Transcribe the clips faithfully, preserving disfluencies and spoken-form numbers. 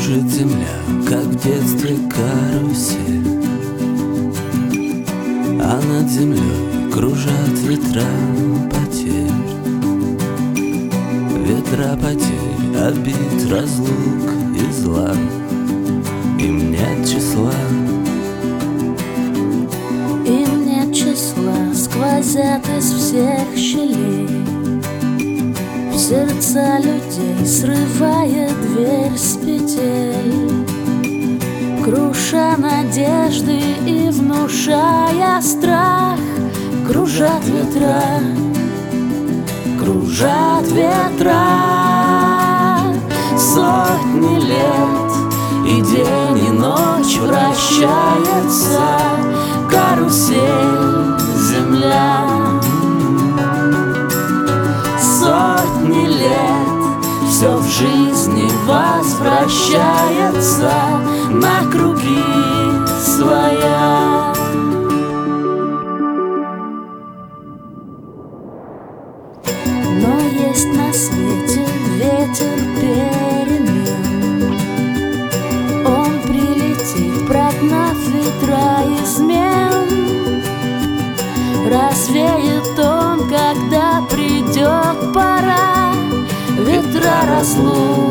Кружит земля, как в детстве карусель, а над землей кружат ветра потерь. Ветра потерь, обид, разлук и зла, им нет числа. Им нет числа, сквозят из всех щелей в сердца людей, срывая дверь с петель, круша надежды и внушая страх. Кружат ветра, кружат ветра, сотни лет, и день, и ночь вращается карусель земля. Сотни лет все в жизни возвращается на круги своя. Но есть на свете ветер перемен, он прилетит, прогнав ветра измен. Развеет он, когда придет пора, ветра разлук,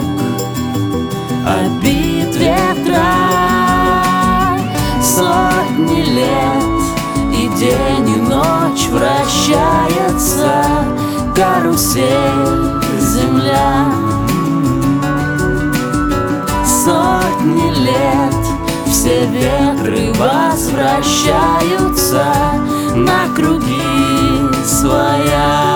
обид, ветра. Сотни лет, и день, и ночь вращается карусель земля. Сотни лет, все ветры возвращаются на круги своя.